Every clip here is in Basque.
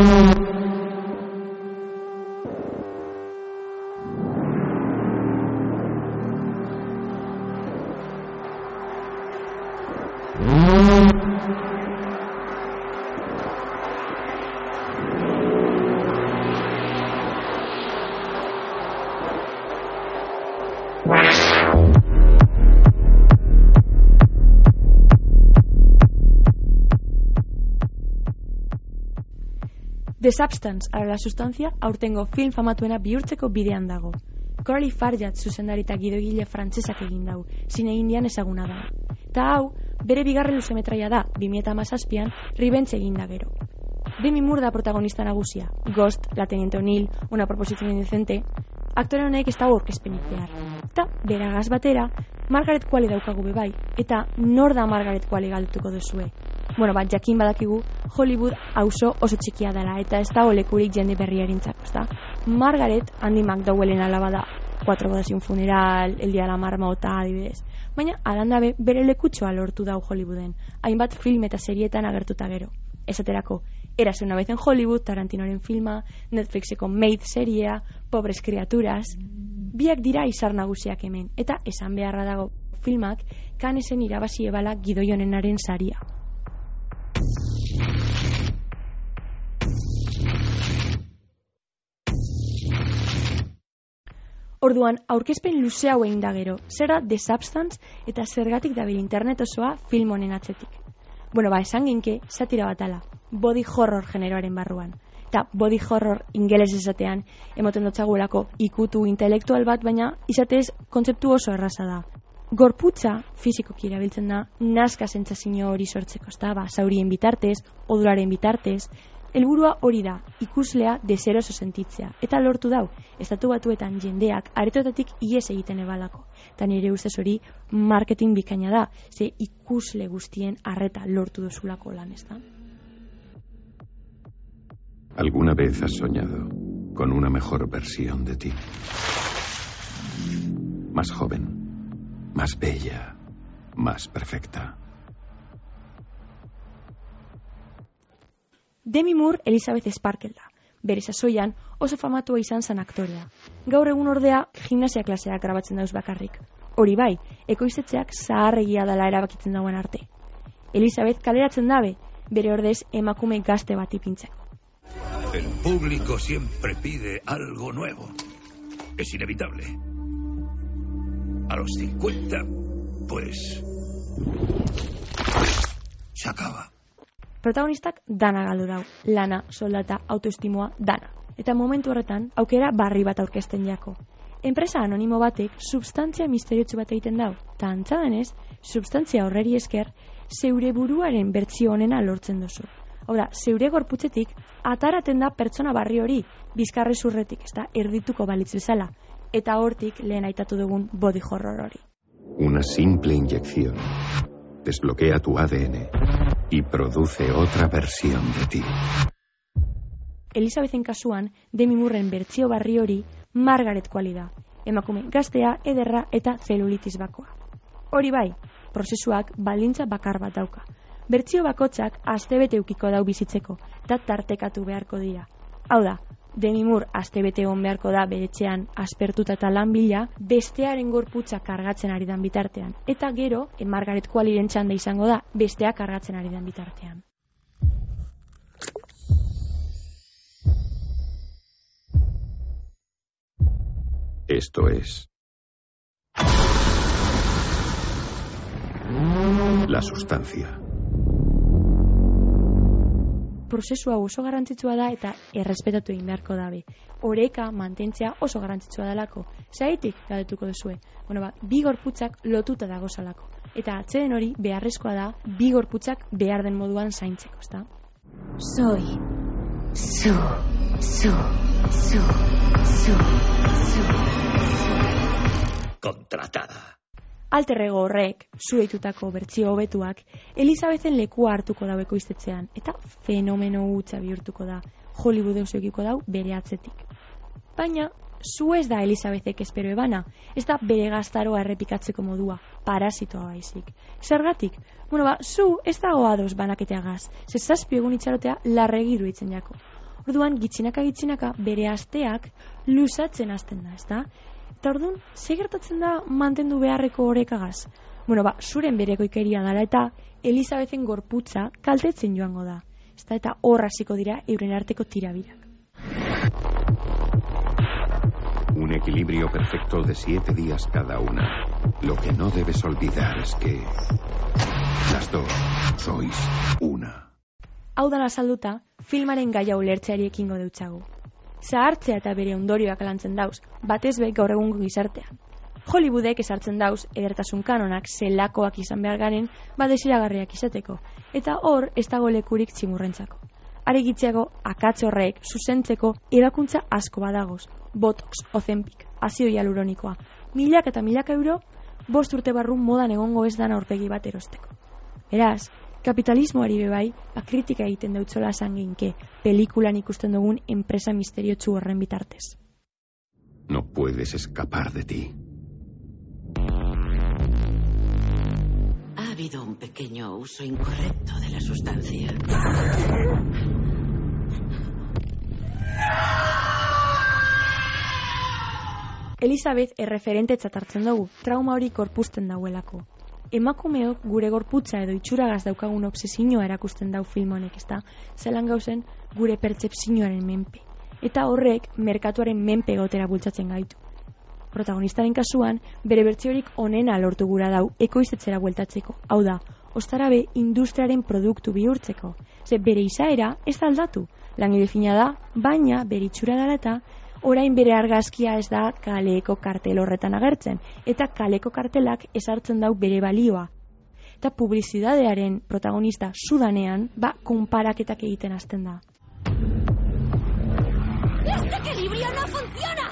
The Substance, ala la sustantzia, aurtengo film famatuena bihurtzeko bidean dago. Coralie Farjat zuzendari eta gidoigile frantsesak egin dau, zine indian ezaguna da. Eta hau, bere bigarren luzemetraia da, 2017an, Revenge egin da gero. Demi Moore da protagonista nagusia, Ghost, La Teniente O'Neill, Una proposición indecente, aktore honek ez dago aurkezpenik behar. Eta, beragaz batera, Margaret Qualley daukagu bebai, eta nor da Margaret Qualley galdutuko duzue. Bueno, jakin badakigu Hollywood auzo oso txikia dela eta ez dago lekurik jende berriarentzako, ezta? Margaret Andy McDowellen alaba da, 4 bodas y un funeral, El día de la marmota, adibidez. Baina, alandabe, bere lekutxoa lortu dau Hollywooden, hainbat film eta serietan agertuta gero. Esaterako, Érase una vez en Hollywood, Tarantinoren filma, Netflixeko Maid seriea, Pobres criaturas, biak dira izar nagusiak hemen, eta esan beharra dago filmak Cannesen irabazi ebala Gidoi onenaren saria. Orduan, aurkezpen luze hau egin da gero, zera The Substance eta zergatik dabil internet osoa film honen atzetik. Bueno, esan ginke, satira batala, body horror generoaren barruan. Eta body horror ingeles esatean, emoten dotzaguelako ikutu intelektual bat, baina izatez kontzeptu oso erraza da. Gorputza, fizikoki erabiltzen da, nazka sentsazio hori sortzeko, ezta? Zaurien bitartez, odolaren bitartez, helburua hori da, ikuslea deseroso sentitzea. Eta lortu dau, Estatu Batuetan jendeak aretoetatik ihes egiten ebalako. Eta nire ustez hori marketing bikaina da, ze ikusle guztien arreta lortu duzulako lan, ezta? ¿Alguna vez has soñado con una mejor versión de ti? Más joven, más bella, más perfecta. Demi Moore Elizabeth Sparkle da. Bere sasoian oso famatua izan zen aktorea. Gaur egun ordea gimnasia klaseak grabatzen dauz bakarrik. Hori bai, ekoiztetxeak zaharregia dela erabakitzen dauen arte. Elizabeth kaleratzen dabe, bere ordez emakume gazte bat ipintzeko. El público siempre pide algo nuevo. Es inevitable. A los 50, pues... se acaba. Protagonistak dana galdu dau, lana, soldata, autoestimoa, dana. Eta momentu horretan, aukera barri bat aurkezten jako. Enpresa anonimo batek substantzia misteriotsu bat egiten dau, eta antza denez, substantzia horreri esker, zeure buruaren bertsio honena lortzen duzu. Hau da, zeure gorputzetik, ataraten da pertsona barri hori, bizkarrezurretik, ezta, erdituko balitz bezala, eta hortik lehen aitatu dugun body horror hori. Una simple inyección desbloquea tu ADN y produce otra versión de ti. Elizabethen kasuan, Demi Mooreren bertsio barri hori Margaret Qualley da, emakume gaztea, ederra eta zelulitis bakoa. Hori bai, prozesuak baldintza bakar bat dauka. Bertsio bakotzak astebete ukiko dau bizitzeko, eta tartekatu beharko dira. Hau da, Demi Moore astebete egon beharko da beretxean aspertuta eta lan bila, bestearen gorputza kargatzen ari dan bitartean. Eta gero, Margaret Qualleyren txanda izango da, bestea kargatzen ari dan bitartean. Esto es la sustancia. Prozesu hau oso garrantzitsua da eta errespetatu egin beharko dabe. Oreka mantentzea oso garrantzitsua dalako. Zaitik galdetuko duzue. Bi gorputzak lotuta dagozalako. Eta atzeden hori beharrezkoa da bi gorputzak behar den moduan zaintzeko, ezta? Soy su. Contratada. Alterrego horrek, zueitutako bertsio hobetuak, Elizabethen lekua hartuko dau ekoiztetxean, eta fenomeno hutsa bihurtuko da, Hollywood eusekiko dau bere atzetik. Baina, zu ez da Elizabethek espero ebana, ez da bere gaztaroa errepikatzeko modua, parasitoa baizik. Zergatik? Zu ez dago ados banaketeagaz, zezazpio egun itxarotea larregi iruditzen jako. Orduan, gitxinaka bere asteak luzatzen hasten da, ezta? Eta orduan, ze gertatzen da mantendu beharreko orekagaz? Zuren berekoikeria dela eta Elizabethen gorputza kaltetzen joango da. Ezta? Eta hor hasiko dira euren arteko tirabirak. Un equilibrio perfecto de 7 días cada una. Lo que no debes olvidar es que las dos sois una. Hau da azalduta, filmaren gaia ulertzeari ekingo deutzagu. Zahartzea eta bere ondorioak lantzen dauz, batez be gaur egungo gizartean. Hollywoodek esartzen dauz edertasun kanonak zelakoak izan behar garen desiragarriak izateko, eta hor ez dago lekurik tximurrentzako. Are gitziago, akatz horrek zuzentzeko ebakuntza asko badagoz. Botox, Ozempic, azido hialuronikoa, milaka eta milaka euro, 5 urte barru modan egongo ez dana aurpegi bat erosteko. Beraz, kapitalismoari bebai, kritika egiten deutzola esan geinke, pelikulan ikusten dugun enpresa misteriotsu horren bitartez. No puedes escapar de ti. Ha habido un pequeño uso incorrecto de la sustancia. Elizabeth erreferentetzat hartzen dugu, trauma hori korpusten dauelako. Emakumeok gure gorputza edo itxuragaz daukagun obsesioa erakusten dau film honek, ezta? Zelan gauzen gure pertzepzioaren menpe. Eta horrek merkatuaren menpe gotera bultzatzen gaitu. Protagonistaren kasuan, bere bertsiorik onena lortu gura dau ekoiztetzera bueltatzeko. Hau da, ostarabe industriaren produktu bihurtzeko. Ze bere izaera ez da aldatu. Langile fina da, baina bere itxura dela eta orain bere argazkia ez da kaleko kartel horretan agertzen, eta kaleko kartelak ezartzen dau bere balioa. Eta publizidadearen protagonista sudanean, konparaketak egiten hasten da. ¡Este equilibrio no funciona!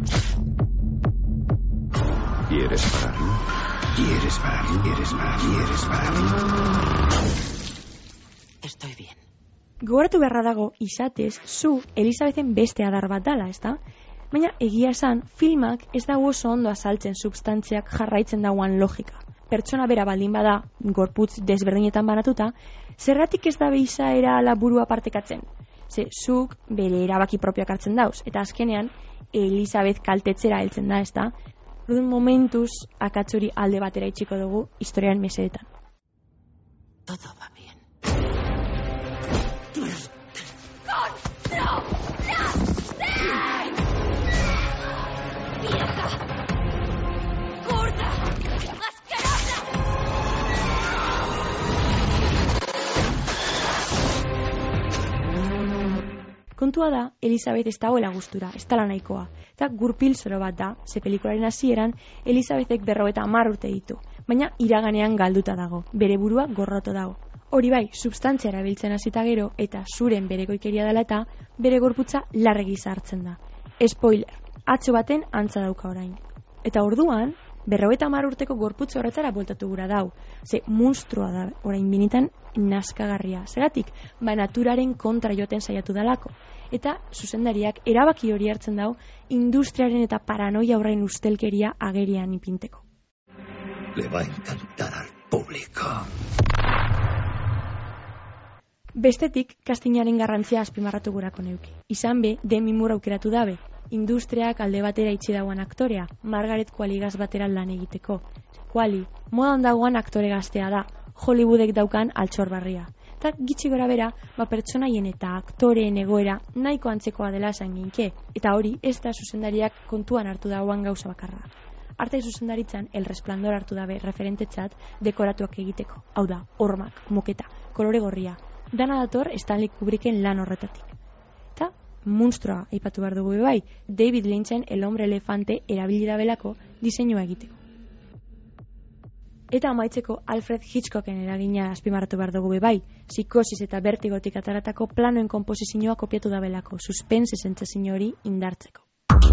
¿Quieres pararlo? ¿Quieres pararlo? ¿Quieres pararlo? Estoy bien. Gogoratu beharra dago, izatez, zu Elizabethen beste adar bat dala, ezta? Baina egia esan, filmak ez dago oso ondo azaltzen substantziak jarraitzen dauan logika. Pertsona bera baldin bada, gorputz desberdinetan banatuta, zergatik ez da izaera ala burua partekatzen? Ze, zuk bere erabaki propioak hartzen dauz, eta azkenean Elizabeth kaltetzera heltzen da, ezta? Orduan momentuz, akatzori alde batera itxiko dugu historiaren mesedetan. Todo va bien. ¡Vieja! ¡Gorda! ¡Asquerosa! Kontua da, Elizabeth ez dagoela gustura, ez dala nahikoa. Eta gurpil zoro bat da, ze pelikularen hasieran Elizabethek 50 urte ditu, baina iraganean galduta dago, bere burua gorroto dago. Hori bai, substantzia erabiltzen hasita gero eta zuren berekoikeria dela eta bere gorputza larregi hartzen da. Spoiler, atzo baten antza dauka orain. Eta orduan, 50 urteko gorputz horretara bueltatu gura dau. Ze monstrua da orain binitan naskagarria. Zeratik, naturaren kontra joten saiatu dalako. Eta zuzendariak erabaki hori hartzen dau industriaren eta paranoia horrein ustelkeria agerian ipinteko. Le va a encantar al público. Bestetik, kastinaren garrantzia azpimarratu gurako neuki. Izan be, Demi Moore aukeratu dabe. Industriak alde batera itxi dauan aktorea, Margaret Qualley batera lan egiteko. Qualley, modan dagoan aktore gaztea da, Hollywoodek daukan altxor barria. Eta gitxi gora bera, pertsonaien eta aktoreen egoera nahiko antzekoa dela esan ginke, eta hori ez da zuzendariak kontuan hartu dauan gauza bakarra. Arte zuzendaritzan, El Resplandor hartu dabe referentetzat dekoratuak egiteko. Hau da, hormak, moketa, kolore gorria. Dana dator Stanley Kubricken lan horretatik. Eta monstrua aipatu behar dugu bai, David Lynchen El Hombre Elefante erabili dabelako diseinua egiteko. Eta amaitzeko Alfred Hitchcocken eragina azpimarratu behar dugu bai, psikosis eta bertigotik ataratako planoen konposizioa kopiatu dabelako, suspense sentsazio hori indartzeko.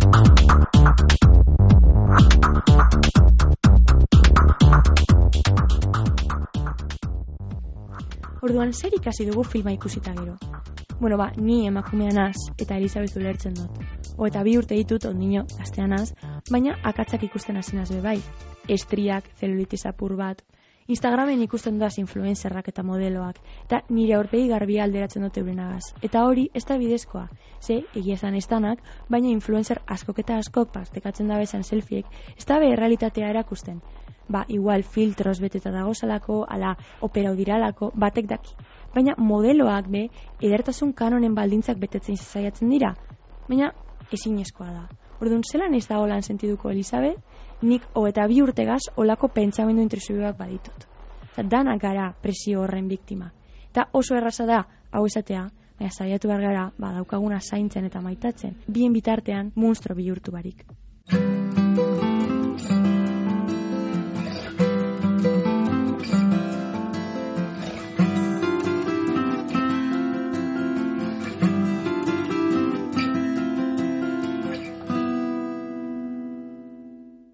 Orduan, zer ikasi dugu filma ikusita gero? Ni emakumea naz eta Elizabeth ulertzen dut. Eta 2 urte ditut ondino gaztea naz, baina akatzak ikusten hasi naz bai. Estriak, zelulitis apur bat, Instagramen ikusten daz influencerrak eta modeloak, eta nire aurpegi garbia alderatzen dute eurenagaz. Eta hori, ez da bidezkoa, ze, egia esan ez danak, baina influencer askok eta askok partekatzen da bezan selfieek, ez da be errealitatea erakusten. Igual filtros beteta dagozalako, ala opera udiralako, batek daki. Baina modeloak be, edertasun kanonen baldintzak betetzen saiatzen dira, baina ezinezkoa da. Orduan, zelan ez da holan sentiduko Elizabeth, nik 22 urtegaz olako pentsamendu intrusiboak baditut. Eta danak gara presio horren biktima. Eta oso erraza da, hau esatea, baina saiatu behar gara, daukaguna zaintzen eta maitatzen, bien bitartean monstro bihurtu barik.